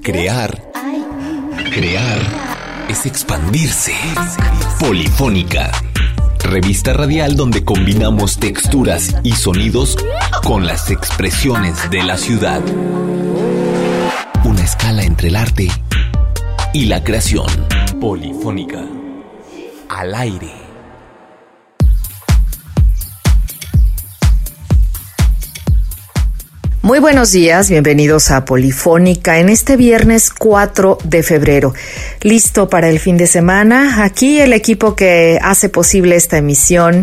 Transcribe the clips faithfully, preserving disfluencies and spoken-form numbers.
Crear, crear es expandirse. Polifónica, revista radial donde combinamos texturas y sonidos con las expresiones de la ciudad. Una escala entre el arte y la creación. Polifónica, al aire. Muy buenos días, bienvenidos a Polifónica en este viernes cuatro de febrero. Listo para el fin de semana. Aquí el equipo que hace posible esta emisión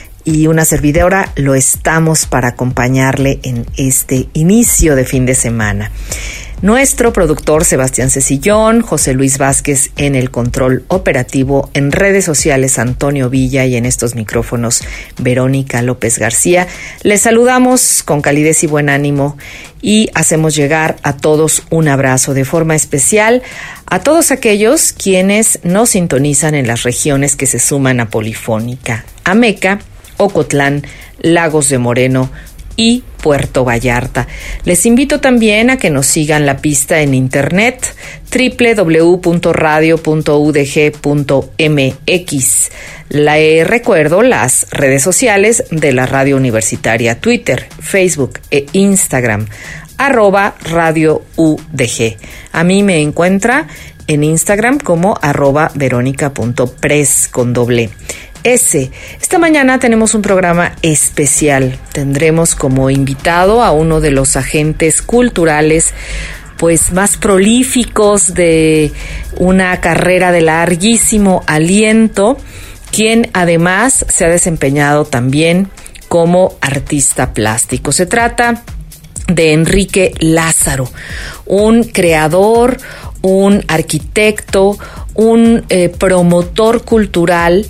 y una servidora lo estamos para acompañarle en este inicio de fin de semana. Nuestro productor Sebastián Cecillón, José Luis Vázquez en el control operativo, en redes sociales Antonio Villa y en estos micrófonos Verónica López García. Les saludamos con calidez y buen ánimo y hacemos llegar a todos un abrazo de forma especial a todos aquellos quienes nos sintonizan en las regiones que se suman a Polifónica: Ameca, Ocotlán, Lagos de Moreno y Puerto Vallarta. Les invito también a que nos sigan la pista en internet doble u doble u doble u punto radio punto u d g punto m x. Les recuerdo las redes sociales de la radio universitaria: Twitter, Facebook e Instagram, arroba Radio U D G. A mí me encuentra en Instagram como arroba verónica punto pres con doble S. Esta mañana tenemos un programa especial. Tendremos como invitado a uno de los agentes culturales pues más prolíficos de una carrera de larguísimo aliento, quien además se ha desempeñado también como artista plástico. Se trata de Enrique Lázaro, un creador, un arquitecto, un eh, promotor cultural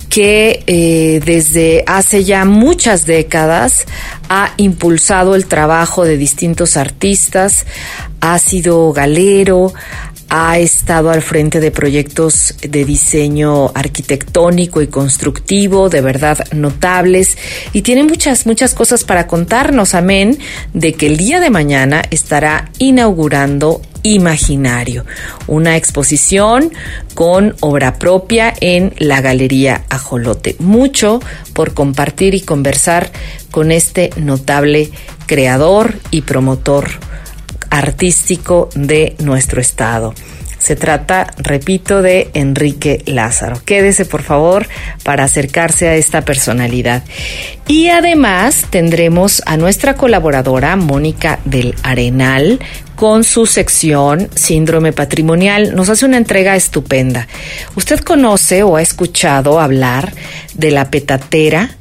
que eh, desde hace ya muchas décadas ha impulsado el trabajo de distintos artistas, ha sido galero, ha estado al frente de proyectos de diseño arquitectónico y constructivo de verdad notables y tiene muchas, muchas cosas para contarnos, amén de que el día de mañana estará inaugurando Imaginario, una exposición con obra propia en la Galería Ajolote. Mucho por compartir y conversar con este notable creador y promotor artístico de nuestro estado. Se trata, repito, de Enrique Lázaro. Quédese, por favor, para acercarse a esta personalidad. Y además tendremos a nuestra colaboradora Mónica del Arenal con su sección Síndrome Patrimonial. Nos hace una entrega estupenda. ¿Usted conoce o ha escuchado hablar de la petatera?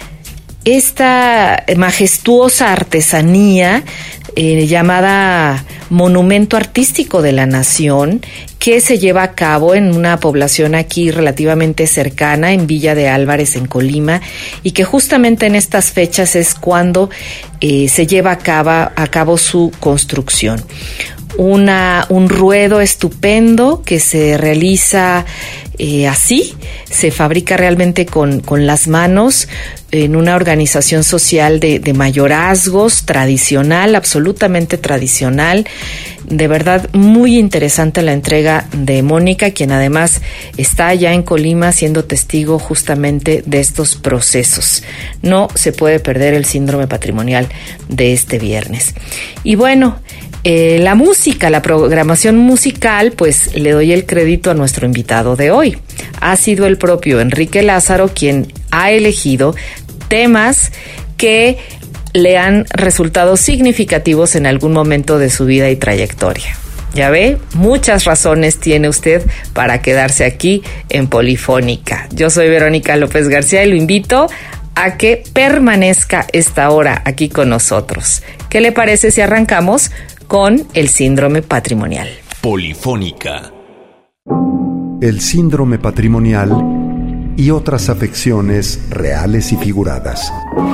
Esta majestuosa artesanía eh, llamada Monumento Artístico de la Nación, que se lleva a cabo en una población aquí relativamente cercana, en Villa de Álvarez, en Colima, y que justamente en estas fechas es cuando eh, se lleva a cabo, a cabo su construcción. Una, un ruedo estupendo que se realiza eh, así, se fabrica realmente con, con las manos en una organización social de, de mayorazgos, tradicional, absolutamente tradicional. De verdad, muy interesante la entrega de Mónica, quien además está allá en Colima siendo testigo justamente de estos procesos. No se puede perder el síndrome patrimonial de este viernes. Y bueno, Eh, la música, la programación musical, pues le doy el crédito a nuestro invitado de hoy. Ha sido el propio Enrique Lázaro quien ha elegido temas que le han resultado significativos en algún momento de su vida y trayectoria. Ya ve, muchas razones tiene usted para quedarse aquí en Polifónica. Yo soy Verónica López García y lo invito a que permanezca esta hora aquí con nosotros. ¿Qué le parece si arrancamos con el síndrome patrimonial? Polifónica. El síndrome patrimonial y otras afecciones reales y figuradas.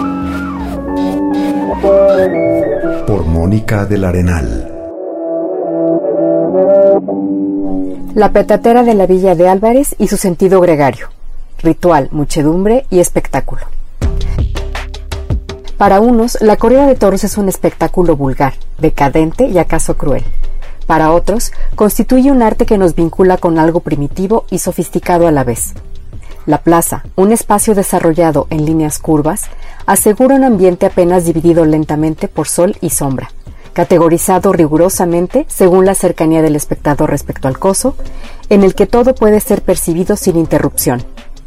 Por Mónica del Arenal. La petatera de la Villa de Álvarez y su sentido gregario. Ritual, muchedumbre y espectáculo. Para unos, la corrida de toros es un espectáculo vulgar, decadente y acaso cruel. Para otros, constituye un arte que nos vincula con algo primitivo y sofisticado a la vez. La plaza, un espacio desarrollado en líneas curvas, asegura un ambiente apenas dividido lentamente por sol y sombra, categorizado rigurosamente según la cercanía del espectador respecto al coso, en el que todo puede ser percibido sin interrupción.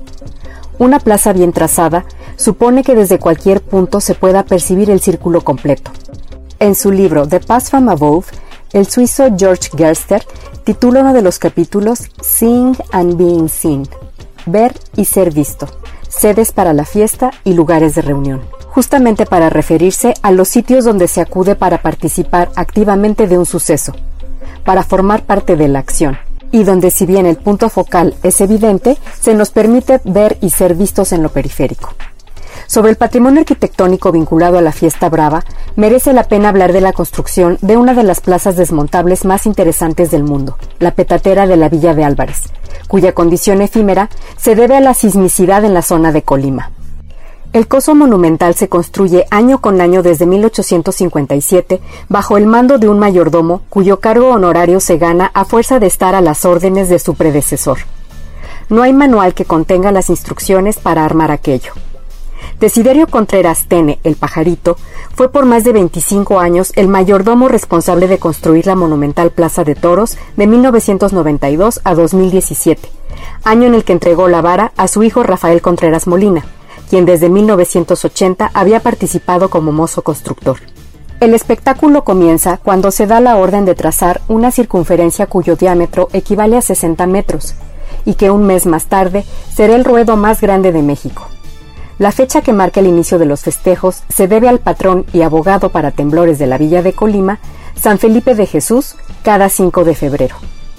Una plaza bien trazada supone que desde cualquier punto se pueda percibir el círculo completo. En su libro The Path from Above, el suizo George Gerster titula uno de los capítulos Seeing and Being Seen, ver y ser visto, sedes para la fiesta y lugares de reunión, justamente para referirse a los sitios donde se acude para participar activamente de un suceso, para formar parte de la acción, y donde, si bien el punto focal es evidente, se nos permite ver y ser vistos en lo periférico. Sobre el patrimonio arquitectónico vinculado a la fiesta brava, merece la pena hablar de la construcción de una de las plazas desmontables más interesantes del mundo, la petatera de la Villa de Álvarez, cuya condición efímera se debe a la sismicidad en la zona de Colima. El coso monumental se construye año con año desde mil ochocientos cincuenta y siete bajo el mando de un mayordomo cuyo cargo honorario se gana a fuerza de estar a las órdenes de su predecesor. No hay manual que contenga las instrucciones para armar aquello. Desiderio Contreras Tene, el Pajarito, fue por más de veinticinco años el mayordomo responsable de construir la monumental Plaza de Toros de mil novecientos noventa y dos a dos mil diecisiete, año en el que entregó la vara a su hijo Rafael Contreras Molina, quien desde mil novecientos ochenta había participado como mozo constructor. El espectáculo comienza cuando se da la orden de trazar una circunferencia cuyo diámetro equivale a sesenta metros, y que un mes más tarde será el ruedo más grande de México. La fecha que marca el inicio de los festejos se debe al patrón y abogado para temblores de la Villa de Colima, San Felipe de Jesús, cada cinco de febrero.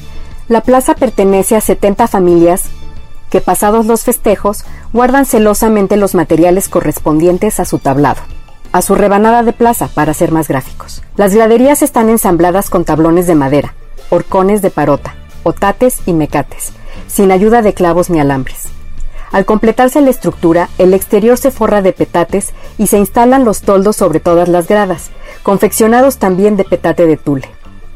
La plaza pertenece a setenta familias que, pasados los festejos, guardan celosamente los materiales correspondientes a su tablado, a su rebanada de plaza, para ser más gráficos. Las graderías están ensambladas con tablones de madera, horcones de parota, otates y mecates, sin ayuda de clavos ni alambres. Al completarse la estructura, el exterior se forra de petates y se instalan los toldos sobre todas las gradas, confeccionados también de petate de tule.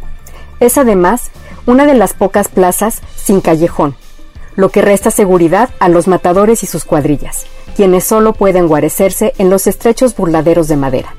Es además una de las pocas plazas sin callejón, lo que resta seguridad a los matadores y sus cuadrillas, quienes solo pueden guarecerse en los estrechos burladeros de madera.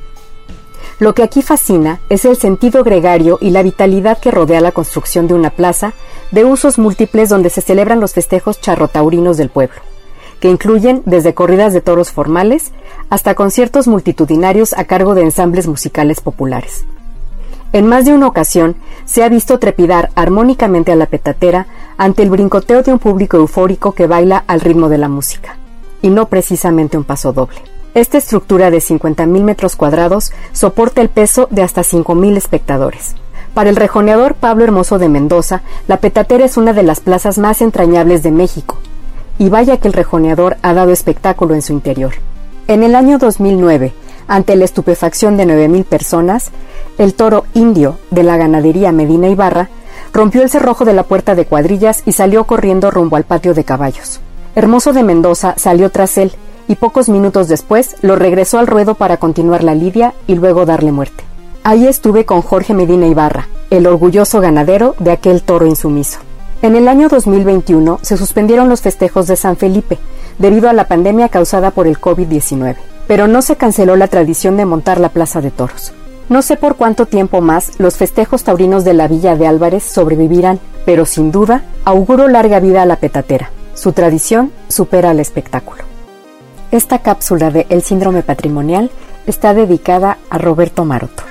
Lo que aquí fascina es el sentido gregario y la vitalidad que rodea la construcción de una plaza de usos múltiples donde se celebran los festejos charrotaurinos del pueblo, que incluyen desde corridas de toros formales hasta conciertos multitudinarios a cargo de ensambles musicales populares. En más de una ocasión se ha visto trepidar armónicamente a la petatera ante el brincoteo de un público eufórico que baila al ritmo de la música, y no precisamente un paso doble. Esta estructura de cincuenta mil metros cuadrados soporta el peso de hasta cinco mil espectadores. Para el rejoneador Pablo Hermoso de Mendoza, la petatera es una de las plazas más entrañables de México, y vaya que el rejoneador ha dado espectáculo en su interior. En el año dos mil nueve, ante la estupefacción de nueve mil personas, el toro indio de la ganadería Medina Ibarra rompió el cerrojo de la puerta de cuadrillas y salió corriendo rumbo al patio de caballos. Hermoso de Mendoza salió tras él y pocos minutos después lo regresó al ruedo para continuar la lidia y luego darle muerte. Ahí estuve con Jorge Medina Ibarra, el orgulloso ganadero de aquel toro insumiso. En el año dos mil veintiuno se suspendieron los festejos de San Felipe debido a la pandemia causada por el COVID diecinueve, pero no se canceló la tradición de montar la Plaza de Toros. No sé por cuánto tiempo más los festejos taurinos de la Villa de Álvarez sobrevivirán, pero sin duda auguro larga vida a la petatera. Su tradición supera al espectáculo. Esta cápsula de El Síndrome Patrimonial está dedicada a Roberto Maroto.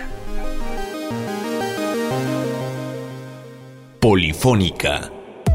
Polifónica.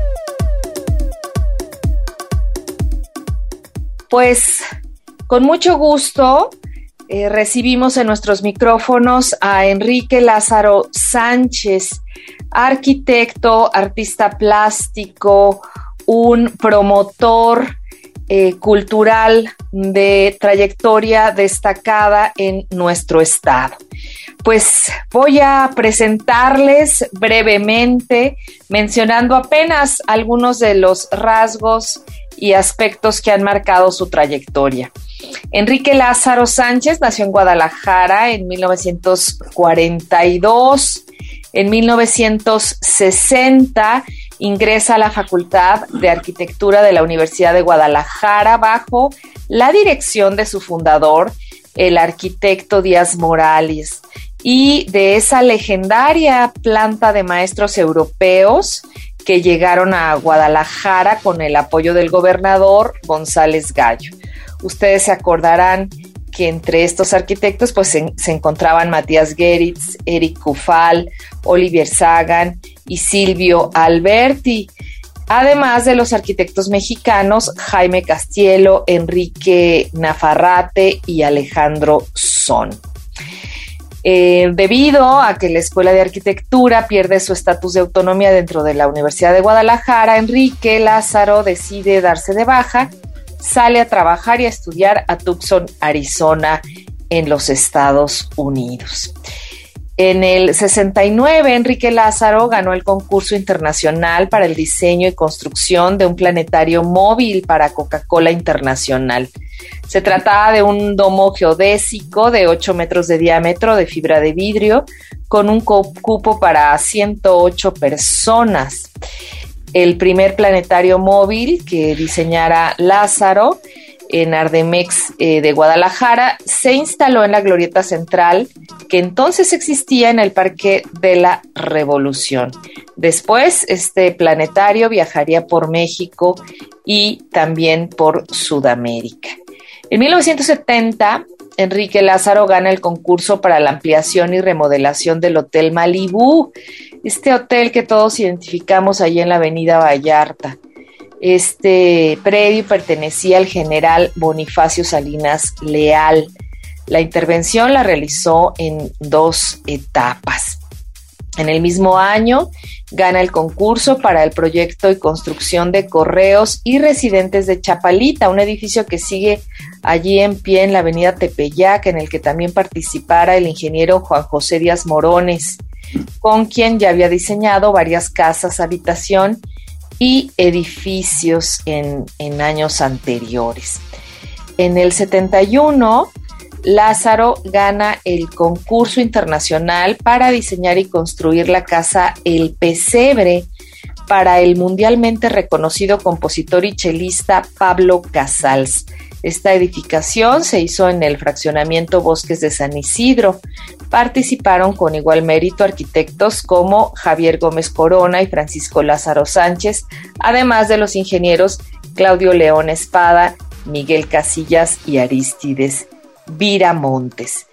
Pues con mucho gusto eh, recibimos en nuestros micrófonos a Enrique Lázaro Sánchez, arquitecto, artista plástico, un promotor eh, cultural de trayectoria destacada en nuestro estado. Pues voy a presentarles brevemente, mencionando apenas algunos de los rasgos y aspectos que han marcado su trayectoria. Enrique Lázaro Sánchez nació en Guadalajara en mil novecientos cuarenta y dos. En mil novecientos sesenta ingresa a la Facultad de Arquitectura de la Universidad de Guadalajara bajo la dirección de su fundador, el arquitecto Díaz Morales, y de esa legendaria planta de maestros europeos que llegaron a Guadalajara con el apoyo del gobernador González Gallo. Ustedes se acordarán que entre estos arquitectos pues se, se encontraban Matías Geritz, Eric Kufal, Olivier Sagan y Silvio Alberti, además de los arquitectos mexicanos Jaime Castielo, Enrique Nafarrate y Alejandro Son. Eh, debido a que la Escuela de Arquitectura pierde su estatus de autonomía dentro de la Universidad de Guadalajara, Enrique Lázaro decide darse de baja, sale a trabajar y a estudiar a Tucson, Arizona, en los Estados Unidos. En el sesenta y nueve, Enrique Lázaro ganó el concurso internacional para el diseño y construcción de un planetario móvil para Coca-Cola Internacional. Se trataba de un domo geodésico de ocho metros de diámetro de fibra de vidrio con un cupo para ciento ocho personas. El primer planetario móvil que diseñara Lázaro en Ardemex eh, de Guadalajara se instaló en la glorieta central que entonces existía en el Parque de la Revolución. Después, este planetario viajaría por México y también por Sudamérica. En mil novecientos setenta, Enrique Lázaro gana el concurso para la ampliación y remodelación del Hotel Malibú, este hotel que todos identificamos allí en la avenida Vallarta. Este predio pertenecía al general Bonifacio Salinas Leal. La intervención la realizó en dos etapas. En el mismo año, gana el concurso para el proyecto y construcción de correos y residentes de Chapalita, un edificio que sigue allí en pie en la avenida Tepeyac, en el que también participara el ingeniero Juan José Díaz Morones, con quien ya había diseñado varias casas, habitación y edificios en, en años anteriores. En el setenta y uno, Lázaro gana el concurso internacional para diseñar y construir la casa El Pesebre para el mundialmente reconocido compositor y chelista Pablo Casals. Esta edificación se hizo en el fraccionamiento Bosques de San Isidro. Participaron con igual mérito arquitectos como Javier Gómez Corona y Francisco Lázaro Sánchez, además de los ingenieros Claudio León Espada, Miguel Casillas y Arístides Viramontes.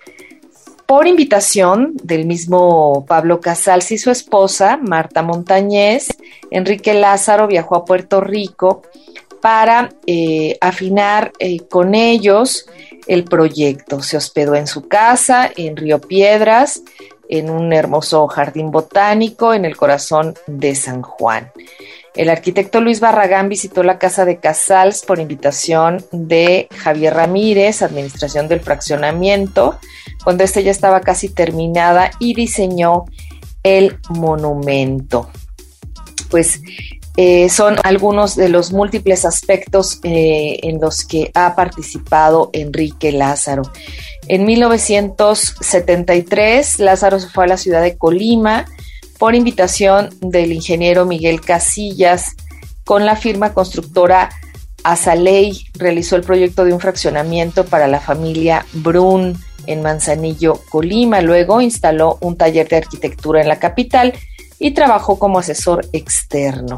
Por invitación del mismo Pablo Casals y su esposa, Marta Montañez, Enrique Lázaro viajó a Puerto Rico para eh, afinar eh, con ellos el proyecto. Se hospedó en su casa, en Río Piedras, en un hermoso jardín botánico en el corazón de San Juan. El arquitecto Luis Barragán visitó la casa de Casals por invitación de Javier Ramírez, administración del fraccionamiento, cuando este ya estaba casi terminada, y diseñó el monumento. Pues eh, son algunos de los múltiples aspectos eh, en los que ha participado Enrique Lázaro. En mil novecientos setenta y tres, Lázaro se fue a la ciudad de Colima por invitación del ingeniero Miguel Casillas. Con la firma constructora Azaley realizó el proyecto de un fraccionamiento para la familia Brun en Manzanillo, Colima. Luego instaló un taller de arquitectura en la capital y trabajó como asesor externo.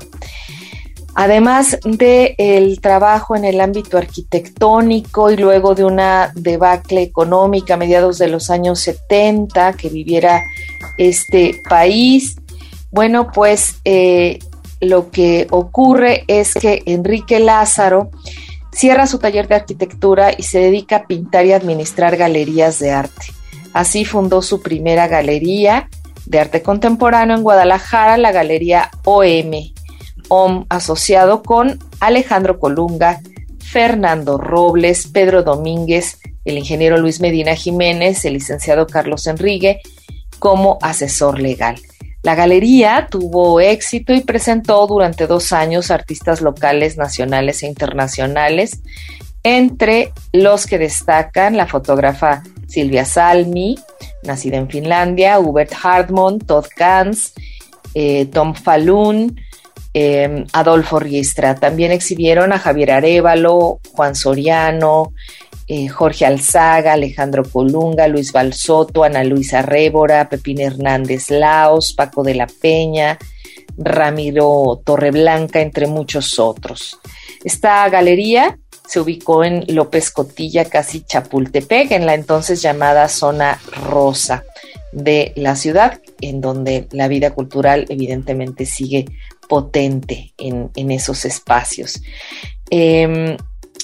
Además del trabajo en el ámbito arquitectónico y luego de una debacle económica a mediados de los años setenta que viviera este país, bueno, pues eh, lo que ocurre es que Enrique Lázaro cierra su taller de arquitectura y se dedica a pintar y administrar galerías de arte. Así fundó su primera galería de arte contemporáneo en Guadalajara, la Galería O M, O M asociado con Alejandro Colunga, Fernando Robles, Pedro Domínguez, el ingeniero Luis Medina Jiménez, el licenciado Carlos Enrique, como asesor legal. La galería tuvo éxito y presentó durante dos años artistas locales, nacionales e internacionales, entre los que destacan la fotógrafa Silvia Salmi, nacida en Finlandia, Hubert Hartmann, Todd Gans, eh, Tom Falun, eh, Adolfo Riestra. También exhibieron a Javier Arévalo, Juan Soriano, eh, Jorge Alzaga, Alejandro Colunga, Luis Balsotto, Ana Luisa Révora, Pepín Hernández Laos, Paco de la Peña, Ramiro Torreblanca, entre muchos otros. Esta galería se ubicó en López Cotilla, casi Chapultepec, en la entonces llamada Zona Rosa de la ciudad, en donde la vida cultural evidentemente sigue potente en, en esos espacios. Eh,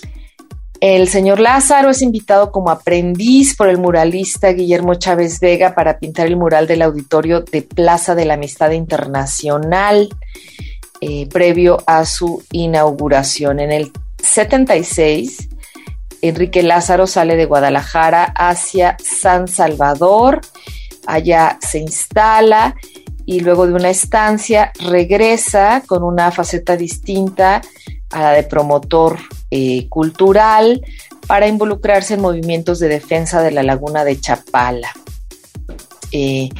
el señor Lázaro es invitado como aprendiz por el muralista Guillermo Chávez Vega para pintar el mural del auditorio de Plaza de la Amistad Internacional, eh, previo a su inauguración. En el setenta y seis, Enrique Lázaro sale de Guadalajara hacia San Salvador, allá se instala y luego de una estancia regresa con una faceta distinta a la de promotor eh, cultural para involucrarse en movimientos de defensa de la laguna de Chapala. Eh,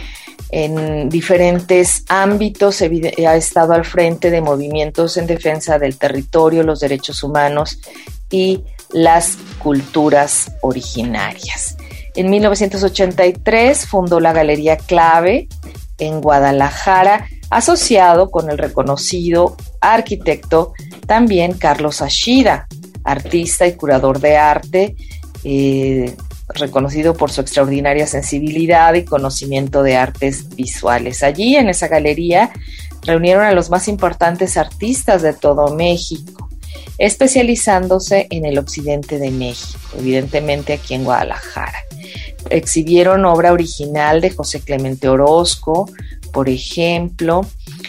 en diferentes ámbitos ha estado al frente de movimientos en defensa del territorio, los derechos humanos y las culturas originarias. En mil novecientos ochenta y tres fundó la Galería Clave en Guadalajara, asociado con el reconocido arquitecto también Carlos Ashida, artista y curador de arte, eh, reconocido por su extraordinaria sensibilidad y conocimiento de artes visuales. Allí, en esa galería, reunieron a los más importantes artistas de todo México, especializándose en el occidente de México, evidentemente aquí en Guadalajara. Exhibieron obra original de José Clemente Orozco, por ejemplo,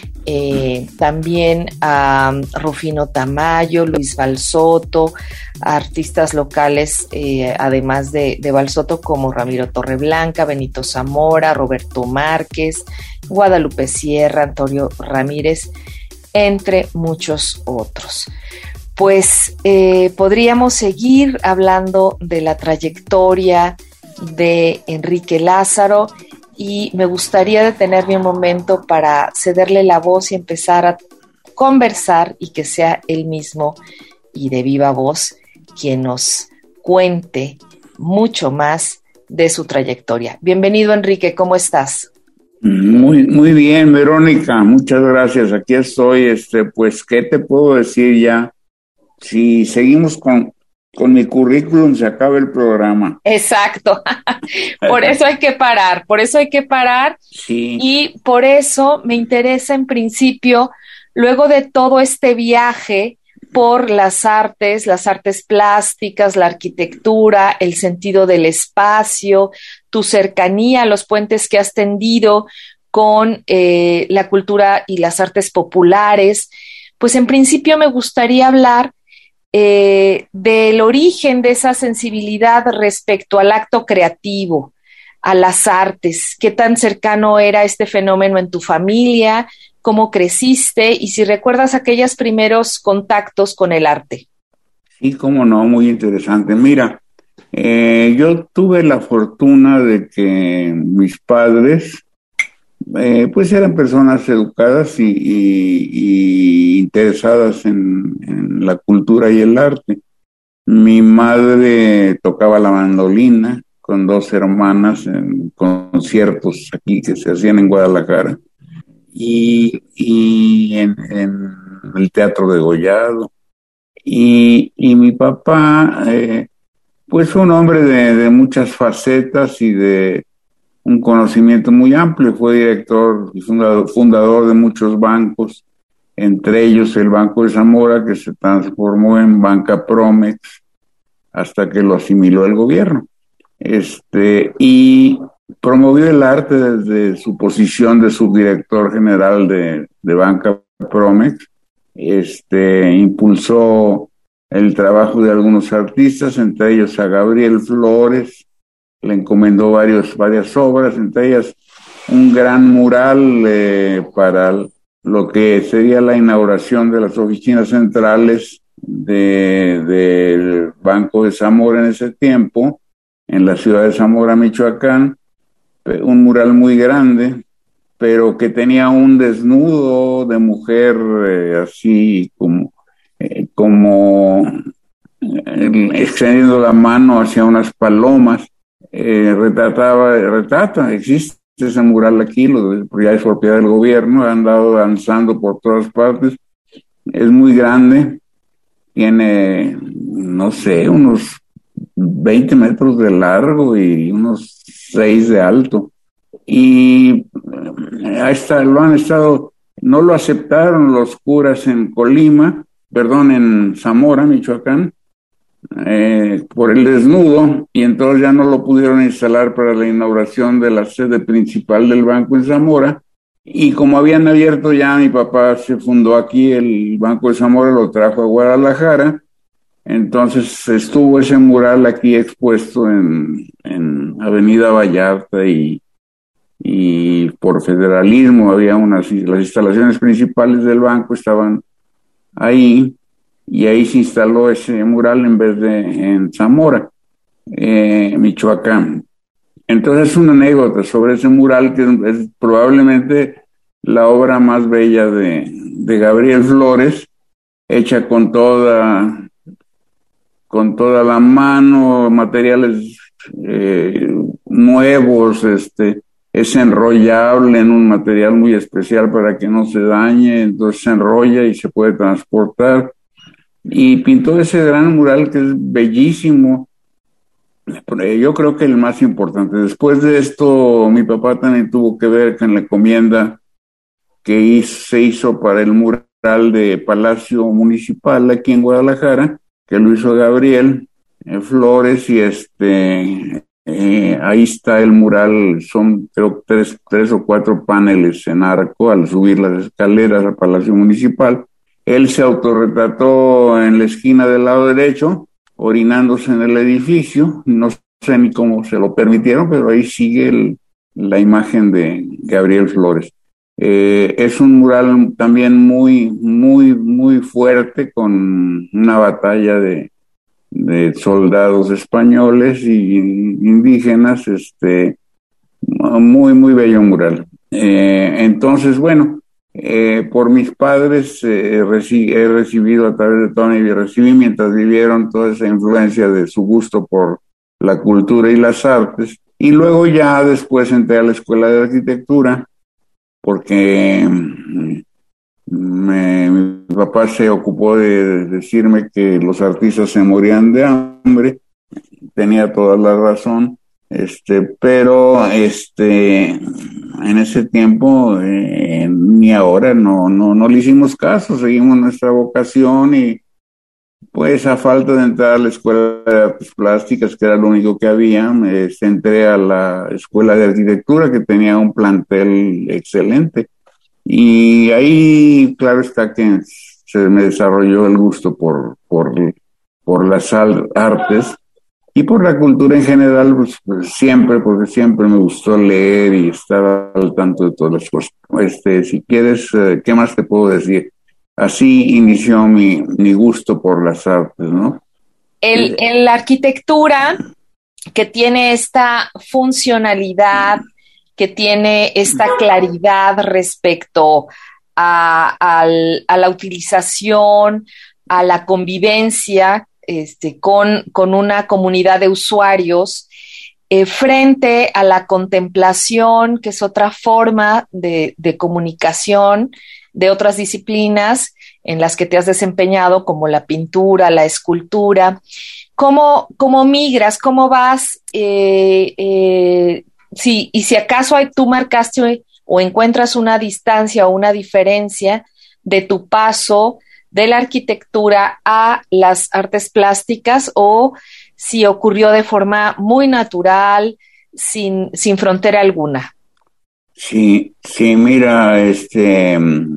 eh, también a Rufino Tamayo, Luis Balsotto, artistas locales, eh, además de, de Balsotto, como Ramiro Torreblanca, Benito Zamora, Roberto Márquez, Guadalupe Sierra, Antonio Ramírez, entre muchos otros. Pues eh, podríamos seguir hablando de la trayectoria de Enrique Lázaro y me gustaría detenerme un momento para cederle la voz y empezar a conversar y que sea él mismo y de viva voz quien nos cuente mucho más de su trayectoria. Bienvenido, Enrique, ¿cómo estás? Muy, muy bien, Verónica, muchas gracias. Aquí estoy, este, pues, ¿qué te puedo decir ya? Si seguimos con, con mi currículum, se acaba el programa. Exacto. Por eso hay que parar, por eso hay que parar. Sí. Y por eso me interesa en principio, luego de todo este viaje por las artes, las artes plásticas, la arquitectura, el sentido del espacio, tu cercanía a los puentes que has tendido con eh, la cultura y las artes populares, pues en principio me gustaría hablar Eh, del origen de esa sensibilidad respecto al acto creativo, a las artes, qué tan cercano era este fenómeno en tu familia, cómo creciste y si recuerdas aquellos primeros contactos con el arte. Sí, cómo no, muy interesante. Mira, eh, yo tuve la fortuna de que mis padres Eh, pues eran personas educadas y, y, y interesadas en, en la cultura y el arte. Mi madre tocaba la mandolina con dos hermanas en conciertos aquí que se hacían en Guadalajara y, y en, en el Teatro Degollado. Y, y mi papá, eh, pues fue un hombre de, de muchas facetas y de un conocimiento muy amplio. Fue director y fundador, fundador de muchos bancos, entre ellos el Banco de Zamora, que se transformó en Banca Promex hasta que lo asimiló el gobierno. Este, y promovió el arte desde su posición de subdirector general de, de Banca Promex. Este, impulsó el trabajo de algunos artistas, entre ellos a Gabriel Flores. Le encomendó varios, varias obras, entre ellas un gran mural eh, para lo que sería la inauguración de las oficinas centrales de, del Banco de Zamora en ese tiempo, en la ciudad de Zamora, Michoacán, un mural muy grande, pero que tenía un desnudo de mujer eh, así como, eh, como eh, extendiendo la mano hacia unas palomas. Eh, retrataba, retrata, existe ese mural aquí, lo, ya es propiedad del gobierno, ha andado danzando por todas partes, es muy grande, tiene, no sé, unos veinte metros de largo y unos seis de alto, y ahí está, lo han estado, no lo aceptaron los curas en Colima, perdón, en Zamora, Michoacán, Eh, por el desnudo, y entonces ya no lo pudieron instalar para la inauguración de la sede principal del banco en Zamora, y como habían abierto ya, mi papá se fundó aquí el Banco de Zamora, lo trajo a Guadalajara, entonces estuvo ese mural aquí expuesto en, en Avenida Vallarta, y, y por federalismo había unas, las instalaciones principales del banco estaban ahí, y ahí se instaló ese mural en vez de en Zamora, eh, Michoacán. Entonces es una anécdota sobre ese mural que es, es probablemente la obra más bella de, de Gabriel Flores, hecha con toda, con toda la mano, materiales eh, nuevos, este, es enrollable en un material muy especial para que no se dañe, entonces se enrolla y se puede transportar. Y pintó ese gran mural que es bellísimo. Yo creo que el más importante. Después de esto, mi papá también tuvo que ver con la encomienda que hizo, se hizo para el mural de Palacio Municipal aquí en Guadalajara, que lo hizo Gabriel eh, Flores, y este eh, ahí está el mural, son creo tres, tres o cuatro paneles en arco al subir las escaleras al Palacio Municipal. Él se autorretrató en la esquina del lado derecho, orinándose en el edificio. No sé ni cómo se lo permitieron, pero ahí sigue el, la imagen de Gabriel Flores. Eh, es un mural también muy, muy, muy fuerte, con una batalla de, de soldados españoles y indígenas. Este, muy, muy bello mural. Eh, entonces, bueno, Eh, por mis padres eh, reci- he recibido a través de toda mi vida, recibí mientras vivieron toda esa influencia de su gusto por la cultura y las artes, y luego ya después entré a la escuela de arquitectura porque me, mi papá se ocupó de decirme que los artistas se morían de hambre, tenía toda la razón. Este, pero este, en ese tiempo, eh, ni ahora, no, no, no le hicimos caso, seguimos nuestra vocación, y pues a falta de entrar a la escuela de artes plásticas, que era lo único que había, me entré a la escuela de arquitectura, que tenía un plantel excelente, y ahí, claro está que se me desarrolló el gusto por, por, por las artes. Y por la cultura en general, pues, pues siempre, porque siempre me gustó leer y estar al tanto de todas las cosas. Este, si quieres, eh, ¿qué más te puedo decir? Así inició mi, mi gusto por las artes, ¿no? El, en la arquitectura, que tiene esta funcionalidad, que tiene esta claridad respecto a, a, a la utilización, a la convivencia, Este, con, con una comunidad de usuarios, eh, frente a la contemplación, que es otra forma de, de comunicación de otras disciplinas en las que te has desempeñado, como la pintura, la escultura. ¿Cómo, cómo migras? ¿Cómo vas? Eh, eh, si, y si acaso hay, tú marcaste o encuentras una distancia o una diferencia de tu paso de la arquitectura a las artes plásticas, o si ocurrió de forma muy natural, sin, sin frontera alguna. Sí, sí, mira, este,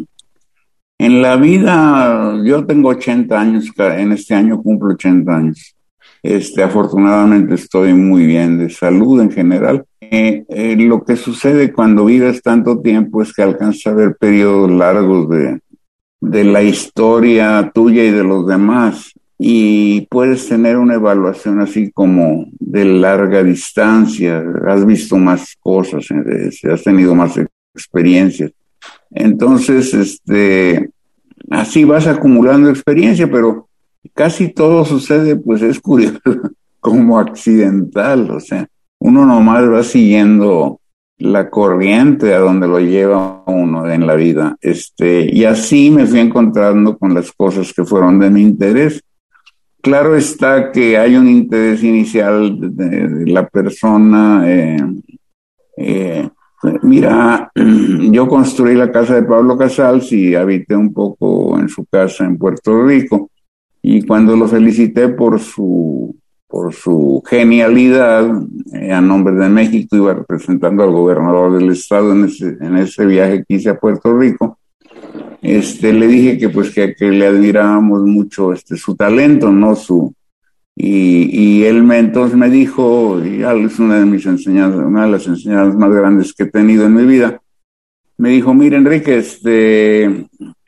en la vida, yo tengo ochenta años, en este año cumplo ochenta años. Este, afortunadamente estoy muy bien de salud en general. Eh, eh, lo que sucede cuando vives tanto tiempo es que alcanzas a ver periodos largos de de la historia tuya y de los demás, y puedes tener una evaluación así como de larga distancia, has visto más cosas, has tenido más experiencias. Entonces, este, así vas acumulando experiencia, pero casi todo sucede, pues es curioso, como accidental, o sea, uno nomás va siguiendo la corriente a donde lo lleva uno en la vida, este, y así me fui encontrando con las cosas que fueron de mi interés. Claro está que hay un interés inicial de, de la persona. Eh, eh, mira, yo construí la casa de Pablo Casals y habité un poco en su casa en Puerto Rico, y cuando lo felicité por su por su genialidad, eh, a nombre de México, iba representando al gobernador del estado en ese, en ese viaje que hice a Puerto Rico. Este, le dije que pues que, que le admirábamos mucho este, su talento, ¿no? Su, y, y él me, entonces me dijo, y es una de mis enseñanzas, una de las enseñanzas más grandes que he tenido en mi vida, me dijo, mira, Enrique, este,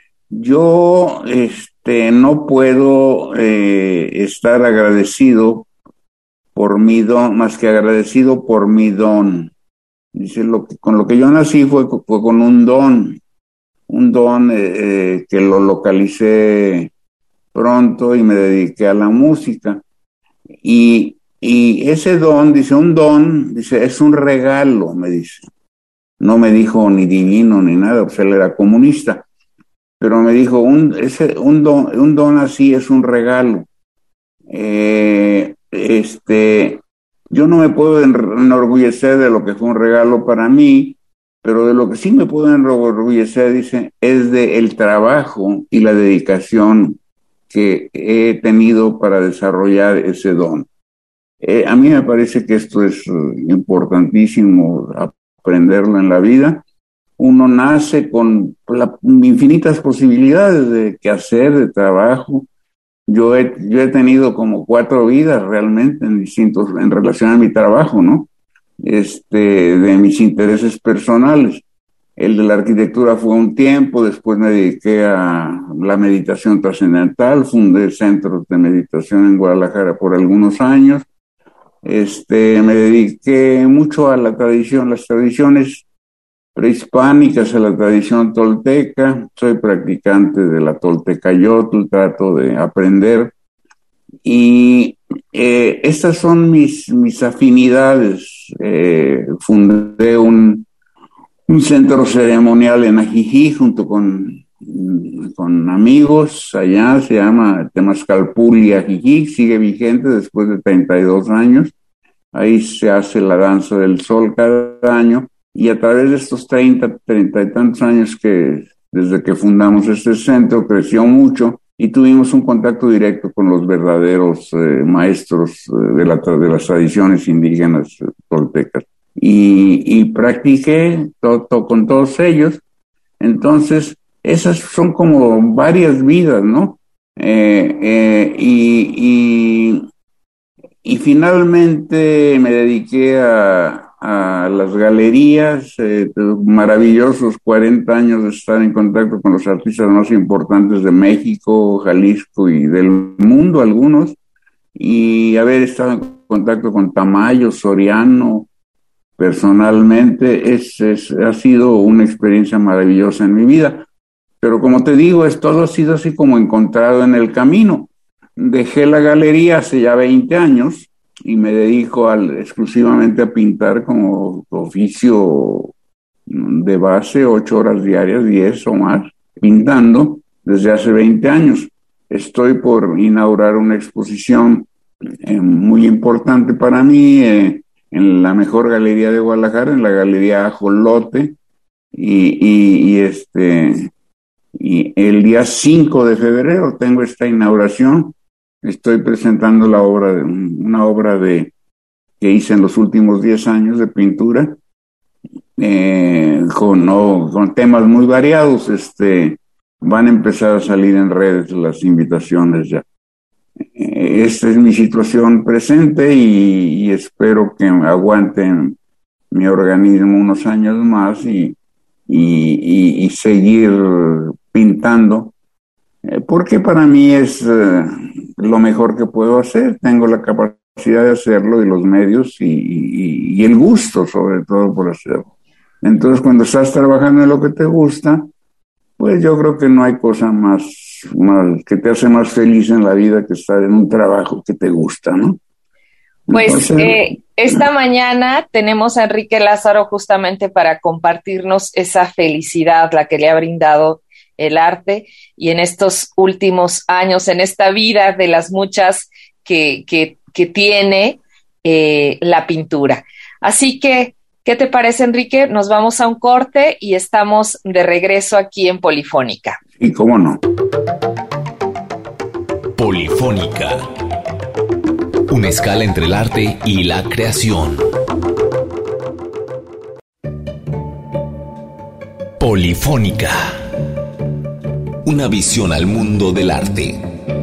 yo este, no puedo eh, estar agradecido por mi don, más que agradecido por mi don. Dice, lo que, con lo que yo nací fue, fue con un don, un don eh, que lo localicé pronto y me dediqué a la música. Y, y ese don, dice, un don, dice, es un regalo, me dice. No me dijo ni divino ni nada, pues él era comunista. Pero me dijo, un, ese, un, don, un don así es un regalo. Eh, este, yo no me puedo enorgullecer de lo que fue un regalo para mí, pero de lo que sí me puedo enorgullecer, dice, es de el trabajo y la dedicación que he tenido para desarrollar ese don. Eh, a mí me parece que esto es uh, importantísimo aprenderlo en la vida. Uno nace con la, infinitas posibilidades de qué hacer, de trabajo. Yo he, yo he tenido como cuatro vidas realmente en distintos, en relación a mi trabajo, ¿no? Este, de mis intereses personales. El de la arquitectura fue un tiempo, después me dediqué a la meditación trascendental, fundé centros de meditación en Guadalajara por algunos años. Este, me dediqué mucho a la tradición, las tradiciones prehispánicas, a la tradición tolteca. Soy practicante de la toltecayotl, trato de aprender. Y eh, estas son mis, mis afinidades. Eh, fundé un, un centro ceremonial en Ajijic junto con, con amigos allá, se llama Temazcalpuli Ajijic, sigue vigente después de treinta y dos años. Ahí se hace la danza del sol cada año, y a través de estos treinta, treinta y tantos años que desde que fundamos este centro creció mucho, y tuvimos un contacto directo con los verdaderos eh, maestros eh, de, la, de las tradiciones indígenas eh, toltecas. Y, y practiqué to, to, con todos ellos. Entonces, esas son como varias vidas, ¿no? Eh, eh, y, y, y finalmente me dediqué a, a las galerías, eh, maravillosos cuarenta años de estar en contacto con los artistas más importantes de México, Jalisco y del mundo, algunos, y haber estado en contacto con Tamayo, Soriano, personalmente, es, es, ha sido una experiencia maravillosa en mi vida. Pero como te digo, es, todo ha sido así como encontrado en el camino. Dejé la galería hace ya veinte años y me dedico al, exclusivamente a pintar como oficio de base, ocho horas diarias, diez o más, pintando desde hace veinte años. Estoy por inaugurar una exposición eh, muy importante para mí, eh, en la mejor galería de Guadalajara, en la Galería Ajolote, y, y, y este y el día cinco de febrero tengo esta inauguración. Estoy presentando la obra de una obra de que hice en los últimos diez años de pintura, eh, con, no, con temas muy variados. Este van a empezar a salir en redes las invitaciones ya. Esta es mi situación presente, y, y espero que aguante mi organismo unos años más y, y, y, y seguir pintando porque para mí es eh, lo mejor que puedo hacer. Tengo la capacidad de hacerlo y los medios y, y, y el gusto sobre todo por hacerlo. Entonces cuando estás trabajando en lo que te gusta, pues yo creo que no hay cosa más, más que te hace más feliz en la vida que estar en un trabajo que te gusta, ¿no? Pues Entonces, eh, esta mañana tenemos a Enrique Lázaro justamente para compartirnos esa felicidad, la que le ha brindado el arte, y en estos últimos años, en esta vida de las muchas que, que, que tiene eh, la pintura. Así que, ¿qué te parece, Enrique? Nos vamos a un corte y estamos de regreso aquí en Polifónica. y cómo no. Polifónica. Una escala entre el arte y la creación. Polifónica. Una visión al mundo del arte.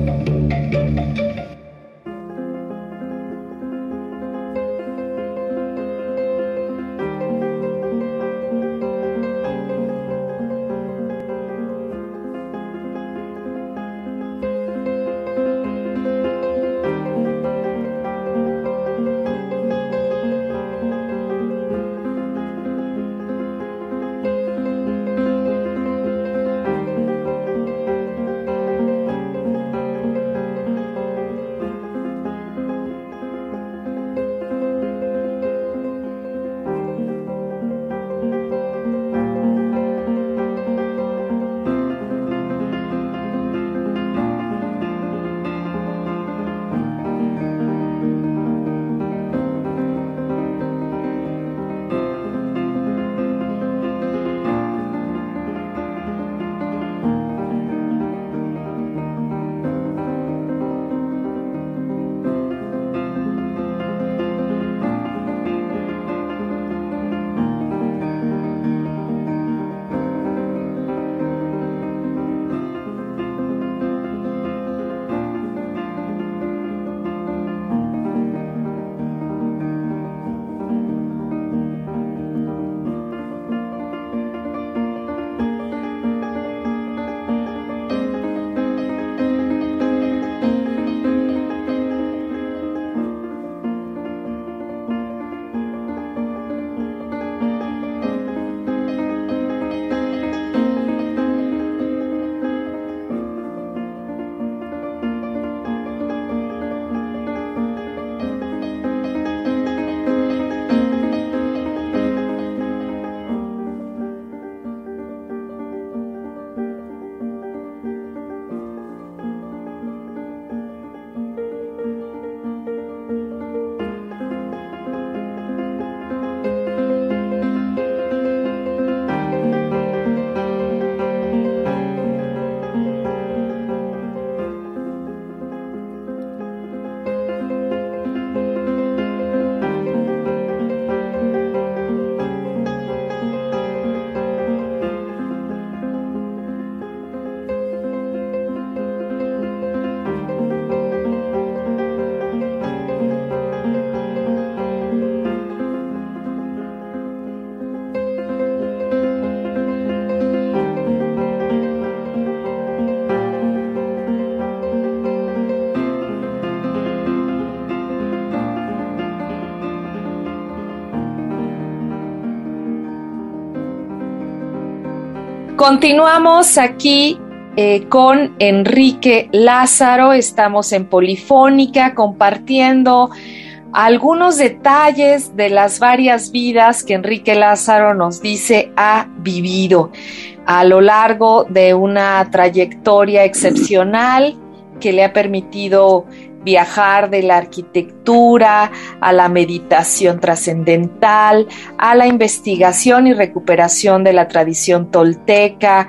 Continuamos aquí eh, con Enrique Lázaro. Estamos en Polifónica compartiendo algunos detalles de las varias vidas que Enrique Lázaro nos dice ha vivido a lo largo de una trayectoria excepcional que le ha permitido viajar de la arquitectura a la meditación trascendental, a la investigación y recuperación de la tradición tolteca,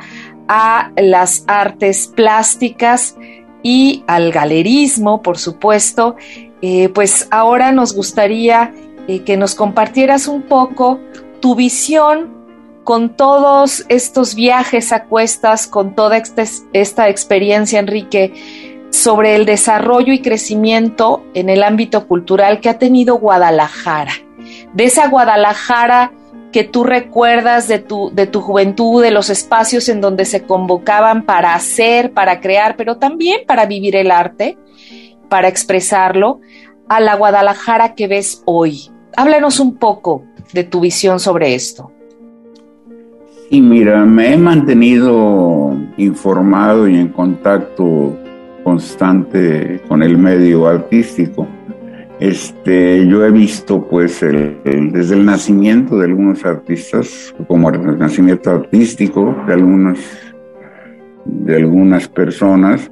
a las artes plásticas y al galerismo, por supuesto. Eh, pues ahora nos gustaría eh, que nos compartieras un poco tu visión con todos estos viajes a cuestas, con toda esta, esta experiencia, Enrique, sobre el desarrollo y crecimiento en el ámbito cultural que ha tenido Guadalajara. De esa Guadalajara que tú recuerdas de tu, de tu juventud, de los espacios en donde se convocaban para hacer, para crear, pero también para vivir el arte, para expresarlo, a la Guadalajara que ves hoy? Háblanos un poco de tu visión sobre esto. Y mira, me he mantenido informado y en contacto constante con el medio artístico. Este, yo he visto, pues, el, el, desde el nacimiento de algunos artistas, como el nacimiento artístico de algunas, de algunas personas,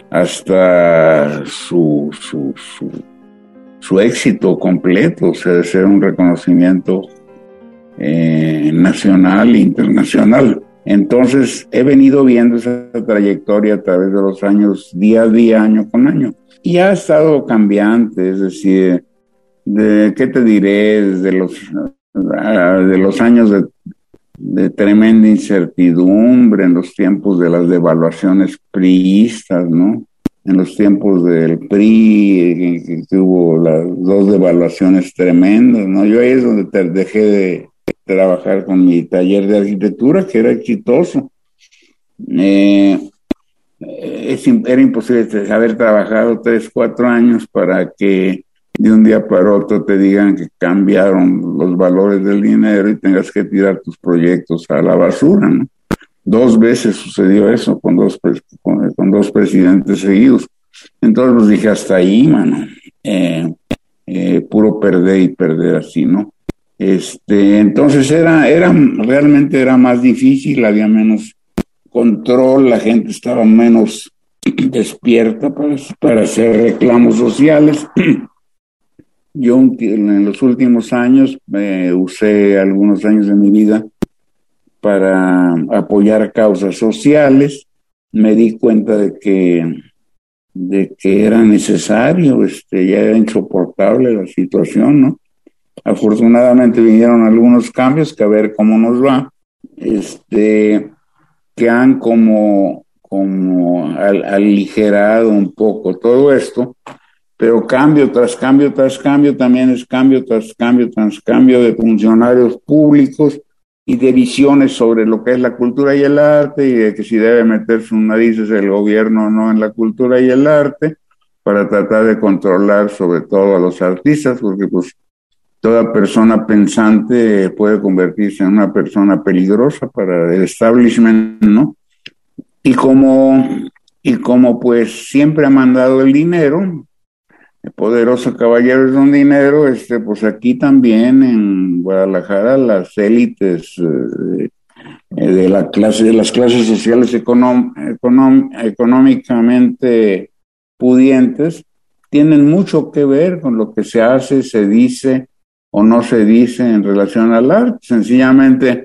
hasta su, su, su, su éxito completo, o sea, de ser un reconocimiento eh, nacional e internacional. Entonces, he venido viendo esa trayectoria a través de los años, día a día, año con año. Y ha estado cambiante, es decir, de, ¿qué te diré? Desde los, de los años de, de tremenda incertidumbre, en los tiempos de las devaluaciones priistas, ¿no? En los tiempos del P R I, que, que hubo las dos devaluaciones tremendas, ¿no? Yo ahí es donde te dejé de trabajar con mi taller de arquitectura, que era exitoso. Eh, es, era imposible haber trabajado tres, cuatro años para que de un día para otro te digan que cambiaron los valores del dinero y tengas que tirar tus proyectos a la basura, ¿no? Dos veces sucedió eso con dos, con, con dos presidentes seguidos. Entonces pues dije, hasta ahí, mano. Eh, eh, puro perder y perder así, ¿no? Este, entonces era, era, realmente era más difícil, había menos control, la gente estaba menos despierta para, para hacer reclamos sociales. Yo en los últimos años eh, usé algunos años de mi vida para apoyar causas sociales. Me di cuenta de que, de que era necesario, este, ya era insoportable la situación, ¿no? Afortunadamente vinieron algunos cambios que a ver cómo nos va, este, que han como, como al, aligerado un poco todo esto, pero cambio tras cambio tras cambio también es cambio tras cambio tras cambio de funcionarios públicos y de visiones sobre lo que es la cultura y el arte, y de que si debe meter sus narices el gobierno o no en la cultura y el arte, para tratar de controlar sobre todo a los artistas, porque pues toda persona pensante puede convertirse en una persona peligrosa para el establishment, ¿no? Y como, y como pues siempre ha mandado el dinero, el poderoso caballero es un dinero, este, pues aquí también en Guadalajara las élites eh, de la clase, de las clases sociales econom, econom, económicamente pudientes tienen mucho que ver con lo que se hace, se dice o no se dice en relación al arte. Sencillamente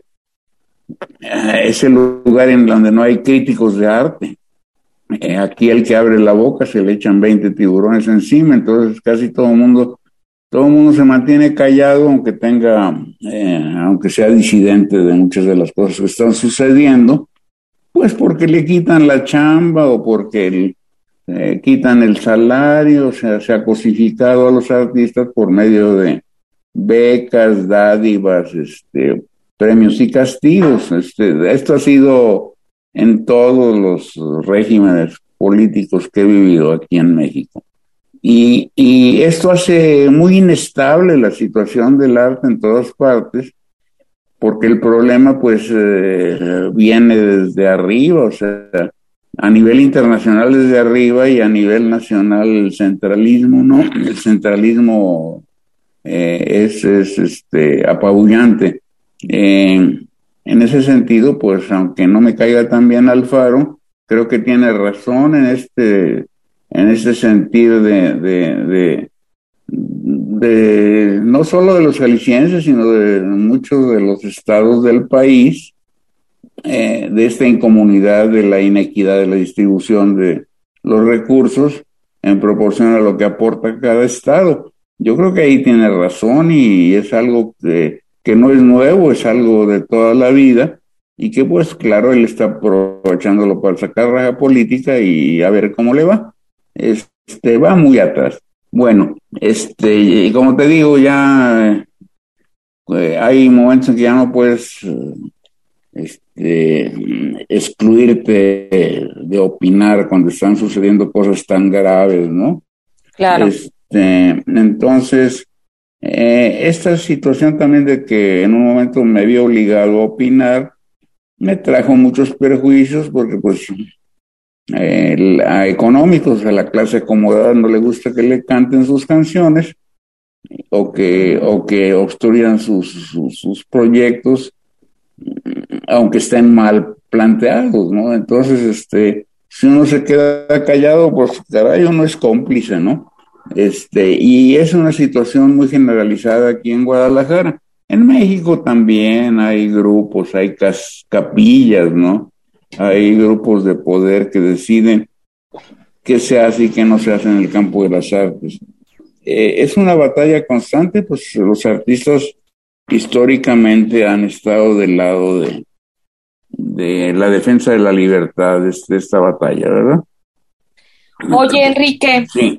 eh, es el lugar en donde no hay críticos de arte. Eh, aquí el que abre la boca se le echan veinte tiburones encima, entonces casi todo el mundo, todo el mundo se mantiene callado, aunque tenga, eh, aunque sea disidente de muchas de las cosas que están sucediendo, pues porque le quitan la chamba o porque el, eh, quitan el salario. O sea, se ha cosificado a los artistas por medio de becas, dádivas, este, premios y castigos. Este, esto ha sido en todos los regímenes políticos que he vivido aquí en México. Y, y esto hace muy inestable la situación del arte en todas partes, porque el problema pues eh, viene desde arriba, o sea, a nivel internacional desde arriba y a nivel nacional el centralismo, ¿no? El centralismo eh, es, es este, apabullante. Eh, En ese sentido, pues, aunque no me caiga tan bien Alfaro, creo que tiene razón en este, en este sentido de, de, de, de, no solo de los jaliscienses, sino de muchos de los estados del país, eh, de esta incomunidad, de la inequidad de la distribución de los recursos en proporción a lo que aporta cada estado. Yo creo que ahí tiene razón y es algo que que no es nuevo, es algo de toda la vida, y que pues claro, él está aprovechándolo para sacar raja política y a ver cómo le va. Este, va muy atrás. Bueno, este, y como te digo, ya eh, hay momentos en que ya no puedes este, excluirte de, de opinar cuando están sucediendo cosas tan graves, ¿no? Claro. Este, entonces, eh, esta situación también de que en un momento me vi obligado a opinar, me trajo muchos perjuicios porque pues eh, a económicos, a la clase acomodada no le gusta que le canten sus canciones o que, o que obstruyan sus, sus, sus proyectos, aunque estén mal planteados, ¿no? Entonces, este, si uno se queda callado, pues caray, uno es cómplice, ¿no? Este, y es una situación muy generalizada aquí en Guadalajara. En México también hay grupos, hay cas- capillas, ¿no? Hay grupos de poder que deciden qué se hace y qué no se hace en el campo de las artes. Eh, es una batalla constante, pues los artistas históricamente han estado del lado de, de la defensa de la libertad de, de esta batalla, ¿verdad? Oye, Enrique. Sí.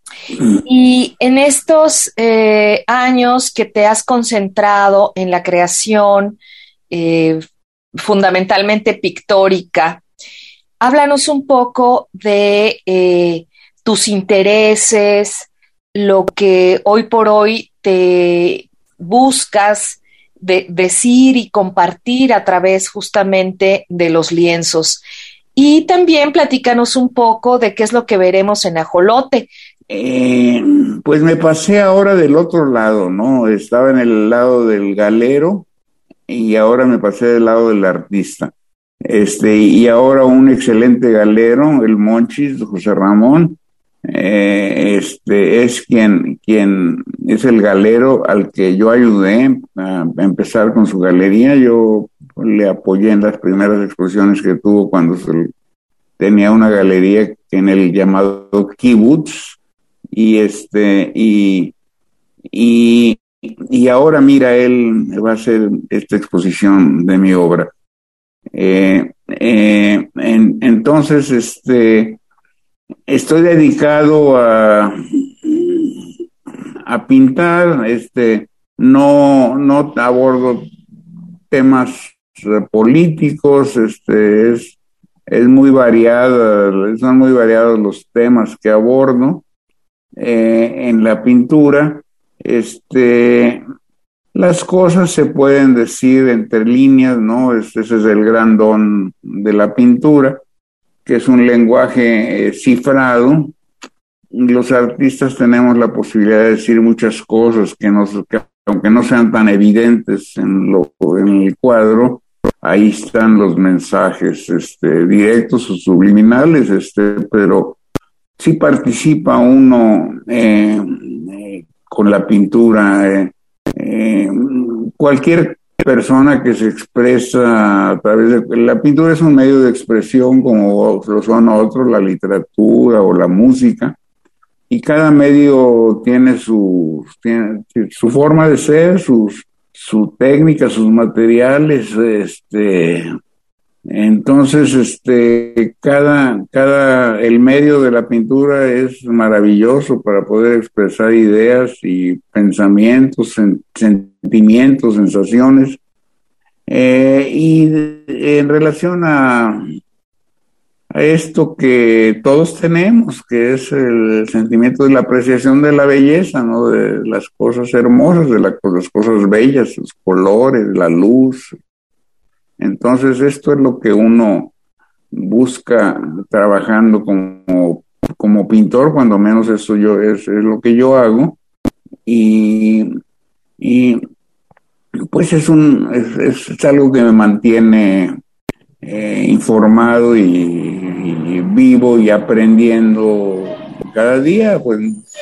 Y en estos eh, años que te has concentrado en la creación eh, fundamentalmente pictórica, háblanos un poco de eh, tus intereses, lo que hoy por hoy te buscas de decir y compartir a través justamente de los lienzos. Y también platícanos un poco de qué es lo que veremos en Ajolote. Eh, pues me pasé ahora del otro lado, ¿no? Estaba en el lado del galero y ahora me pasé del lado del artista. Este, y ahora un excelente galero, el Monchis, José Ramón, eh, este, es quien, quien es el galero al que yo ayudé a empezar con su galería. Yo le apoyé en las primeras exposiciones que tuvo cuando se, tenía una galería en el llamado Kibutz. Y este, y, y, y ahora mira, él va a hacer esta exposición de mi obra. Eh, eh, en, entonces, este, estoy dedicado a, a pintar, este, no, no abordo temas políticos, este, es, es muy variada, son muy variados los temas que abordo. Eh, en la pintura, este, las cosas se pueden decir entre líneas, ¿no? Este, ese es el gran don de la pintura, que es un lenguaje eh, cifrado. Los artistas tenemos la posibilidad de decir muchas cosas que, nos, que aunque no sean tan evidentes en, lo, en el cuadro, ahí están los mensajes este, directos o subliminales, este, pero sí participa uno eh, eh, con la pintura. Eh, eh, cualquier persona que se expresa a través de... La pintura es un medio de expresión como lo son otros, la literatura o la música, y cada medio tiene su, tiene su forma de ser, sus, su técnica, sus materiales, este... Entonces, este, cada, cada, el medio de la pintura es maravilloso para poder expresar ideas y pensamientos, sen, sentimientos, sensaciones. Eh, y en relación a, a esto que todos tenemos, que es el sentimiento de la apreciación de la belleza, ¿no? De las cosas hermosas, de la, las cosas bellas, los colores, la luz. Entonces esto es lo que uno busca trabajando como, como pintor, cuando menos eso yo es, es lo que yo hago, y, y pues es un es, es algo que me mantiene eh, informado y, y vivo y aprendiendo cada día. Pues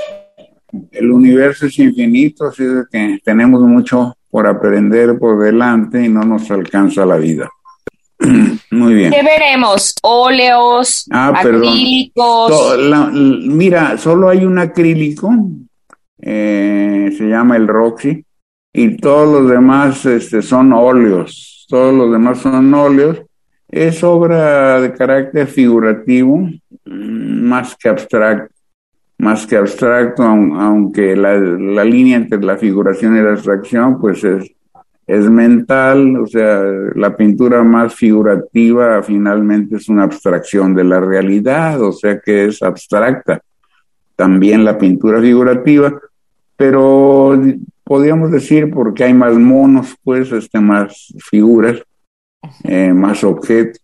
el universo es infinito, así de que tenemos mucho por aprender por delante y no nos alcanza la vida. Muy bien. ¿Qué veremos? ¿Óleos? Ah, acrílicos. So, la, mira, solo hay un acrílico, eh, se llama el Roxy, y todos los demás este, son óleos. Todos los demás son óleos. Es obra de carácter figurativo, más que abstracto. más que abstracto, aunque la, la línea entre la figuración y la abstracción pues es, es mental, o sea, la pintura más figurativa finalmente es una abstracción de la realidad, o sea que es abstracta. También la pintura figurativa, pero podríamos decir porque hay más monos, pues, este, más figuras, eh, más objetos,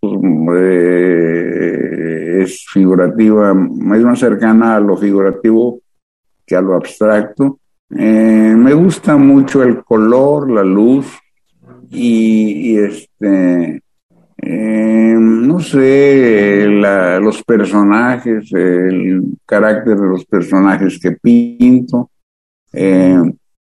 eh, es figurativa, es más cercana a lo figurativo que a lo abstracto. Eh, me gusta mucho el color, la luz y, y este, eh, no sé, la, los personajes, el carácter de los personajes que pinto. Eh,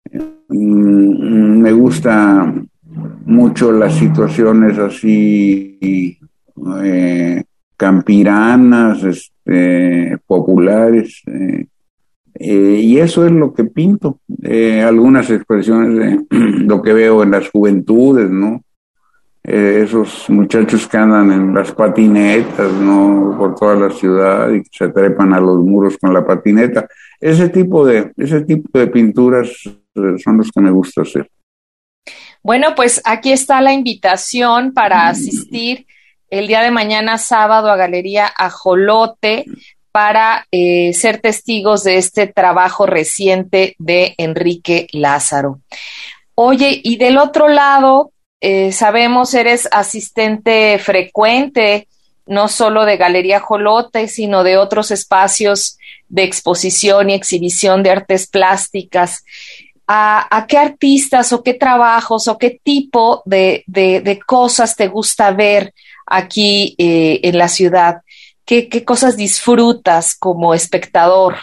me gusta mucho las situaciones así eh, campiranas, este, populares, eh, eh, y eso es lo que pinto. Eh, algunas expresiones de lo que veo en las juventudes, ¿no? Eh, esos muchachos que andan en las patinetas, ¿no? Por toda la ciudad y que se trepan a los muros con la patineta. Ese tipo de, ese tipo de pinturas eh, son los que me gusta hacer. Bueno, pues aquí está la invitación para asistir el día de mañana sábado a Galería Ajolote para eh, ser testigos de este trabajo reciente de Enrique Lázaro. Oye, y del otro lado, eh, sabemos eres asistente frecuente, no solo de Galería Ajolote, sino de otros espacios de exposición y exhibición de artes plásticas. ¿A, a qué artistas o qué trabajos o qué tipo de, de, de cosas te gusta ver aquí eh, en la ciudad? ¿Qué, qué cosas disfrutas como espectador?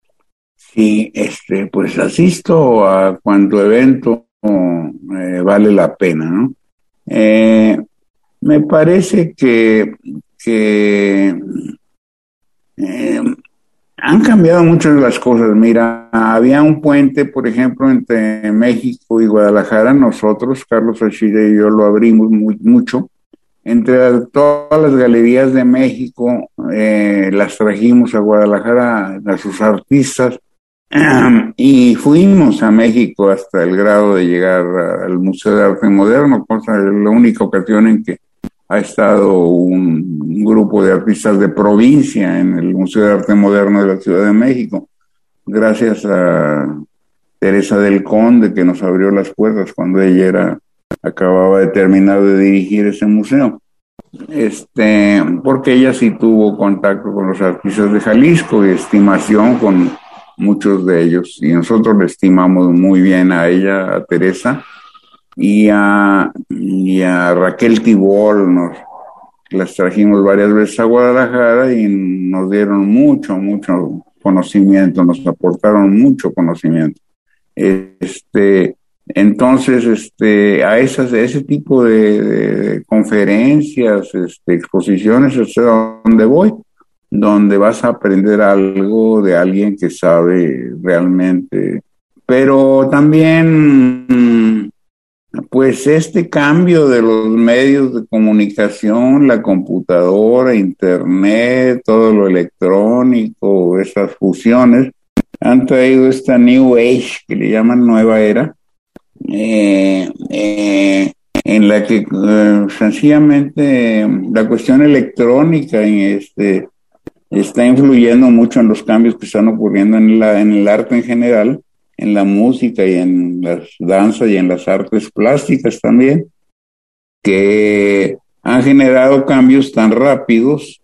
Sí, este, pues asisto a cuanto evento eh, vale la pena, ¿no? Eh, me parece que, que eh, han cambiado muchas de las cosas. Mira, había un puente, por ejemplo, entre México y Guadalajara. Nosotros, Carlos Achille y yo, lo abrimos muy, mucho. Entre todas las galerías de México, eh, las trajimos a Guadalajara, a sus artistas, y fuimos a México hasta el grado de llegar al Museo de Arte Moderno, cosa de la única ocasión en que ha estado un, un grupo de artistas de provincia en el Museo de Arte Moderno de la Ciudad de México, gracias a Teresa del Conde, que nos abrió las puertas cuando ella era, acababa de terminar de dirigir ese museo. Este, porque ella sí tuvo contacto con los artistas de Jalisco y estimación con muchos de ellos, y nosotros le estimamos muy bien a ella, a Teresa, y a, y a Raquel Tibol. Nos las trajimos varias veces a Guadalajara y nos dieron mucho, mucho conocimiento, nos aportaron mucho conocimiento. Este, entonces, este, a esas, ese tipo de, de conferencias, este, exposiciones, es donde voy, donde vas a aprender algo de alguien que sabe realmente. Pero también, pues este cambio de los medios de comunicación, la computadora, internet, todo lo electrónico, esas fusiones, han traído esta New Age, que le llaman nueva era, eh, eh, en la que eh, sencillamente la cuestión electrónica en este está influyendo mucho en los cambios que están ocurriendo en la en el arte en general, en la música y en las danzas y en las artes plásticas también, que han generado cambios tan rápidos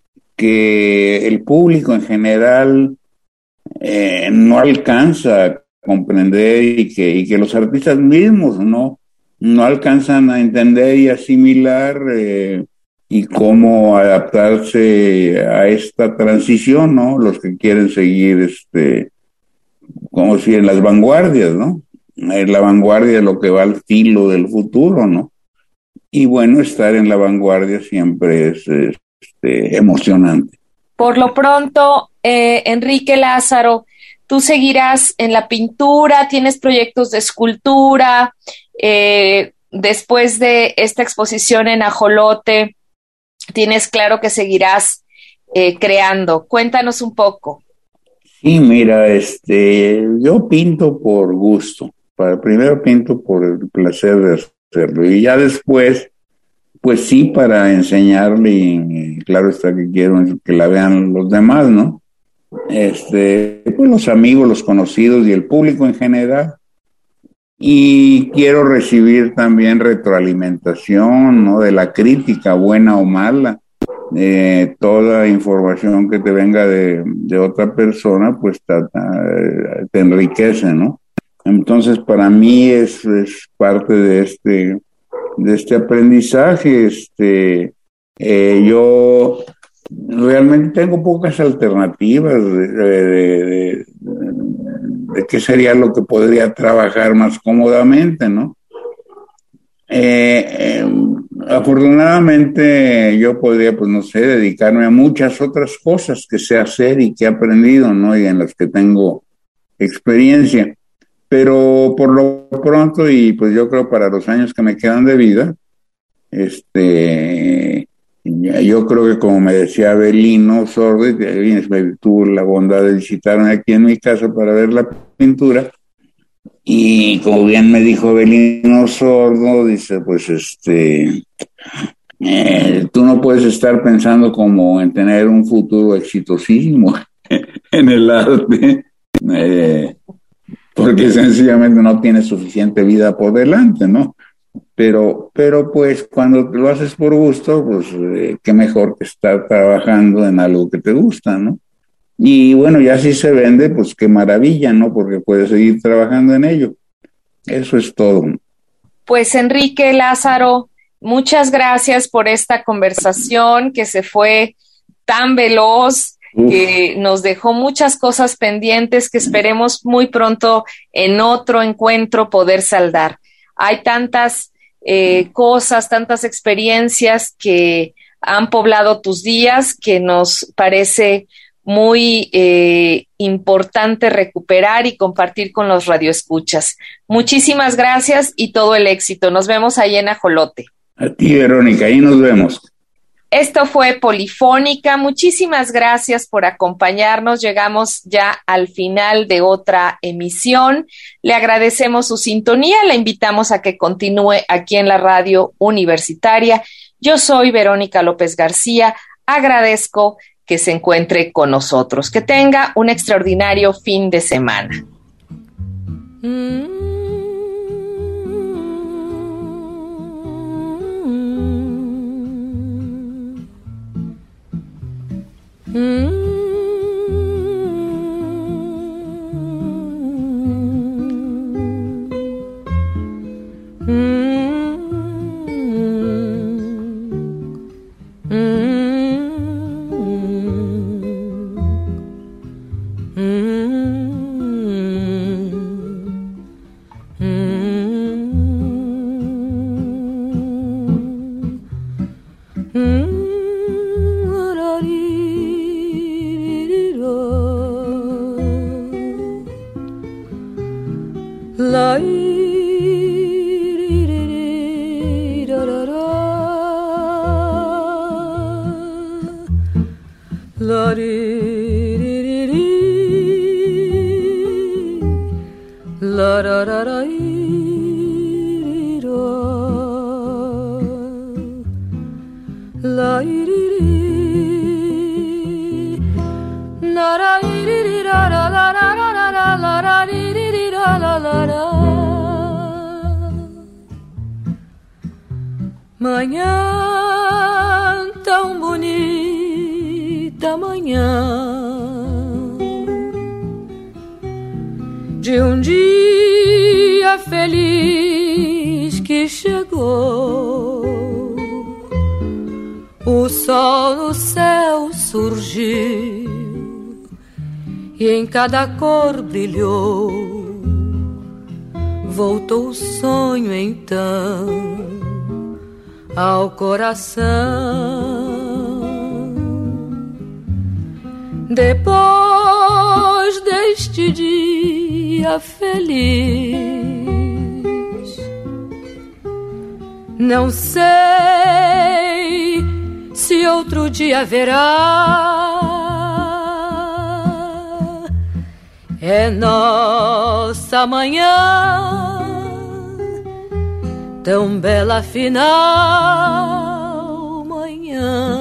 que el público en general eh, no alcanza a comprender, y que, y que los artistas mismos no, no alcanzan a entender y asimilar eh, y cómo adaptarse a esta transición, ¿no? Los que quieren seguir, este, como si en las vanguardias, ¿no? En la vanguardia, lo que va al filo del futuro, ¿no? Y bueno, estar en la vanguardia siempre es este, emocionante. Por lo pronto, eh, Enrique Lázaro, tú seguirás en la pintura, tienes proyectos de escultura, eh, después de esta exposición en Ajolote, tienes claro que seguirás eh, creando. Cuéntanos un poco. Sí, mira, este, yo pinto por gusto. Para, primero pinto por el placer de hacerlo y ya después, pues sí, para enseñarle y, y claro está que quiero que la vean los demás, ¿no? Este, pues los amigos, los conocidos y el público en general. Y quiero recibir también retroalimentación, ¿no? De la crítica, buena o mala. Eh, toda información que te venga de, de otra persona, pues te, te enriquece, ¿no? Entonces, para mí es, es parte de este, de este aprendizaje. Este, eh, yo realmente tengo pocas alternativas de, de, de, de qué sería lo que podría trabajar más cómodamente, ¿no? Eh, eh, afortunadamente yo podría, pues no sé, dedicarme a muchas otras cosas que sé hacer y que he aprendido, ¿no? Y en las que tengo experiencia. Pero por lo pronto, y pues yo creo para los años que me quedan de vida, este, yo creo que como me decía Avelino Sordo, tuvo la bondad de visitarme aquí en mi casa para ver la pintura, y como bien me dijo Avelino Sordo, dice, pues este, eh, tú no puedes estar pensando como en tener un futuro exitosísimo en el arte, eh, porque sencillamente no tienes suficiente vida por delante, ¿no? Pero, pero pues cuando lo haces por gusto, pues eh, qué mejor que estar trabajando en algo que te gusta, ¿no? Y bueno, ya si se vende, pues qué maravilla, ¿no? Porque puedes seguir trabajando en ello. Eso es todo. Pues Enrique Lázaro, muchas gracias por esta conversación que se fue tan veloz, Uf. que nos dejó muchas cosas pendientes que esperemos muy pronto en otro encuentro poder saldar. Hay tantas eh, cosas, tantas experiencias que han poblado tus días que nos parece muy eh, importante recuperar y compartir con los radioescuchas. Muchísimas gracias y todo el éxito. Nos vemos ahí en Ajolote. A ti, Verónica, ahí nos vemos. Esto fue Polifónica. Muchísimas gracias por acompañarnos. Llegamos ya al final de otra emisión. Le agradecemos su sintonía. Le invitamos a que continúe aquí en la radio universitaria. Yo soy Verónica López García. Agradezco que se encuentre con nosotros. Que tenga un extraordinario fin de semana. Mm. Mm. Manhã tão bonita, manhã de um dia feliz que chegou. O sol no céu surgiu e em cada cor brilhou. Voltou o sonho então ao coração. Depois deste dia feliz, não sei se outro dia haverá. é nossa manhã, tão bela final manhã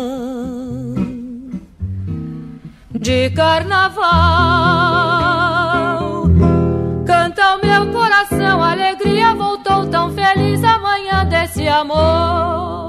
de carnaval. Canta o meu coração, a alegria voltou tão feliz a manhã desse amor.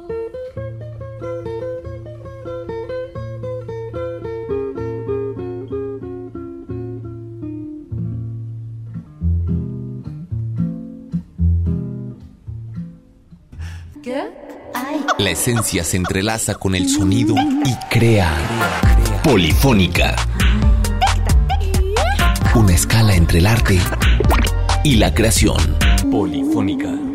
La esencia se entrelaza con el sonido y crea Polifónica. Una escala entre el arte y la creación. Polifónica.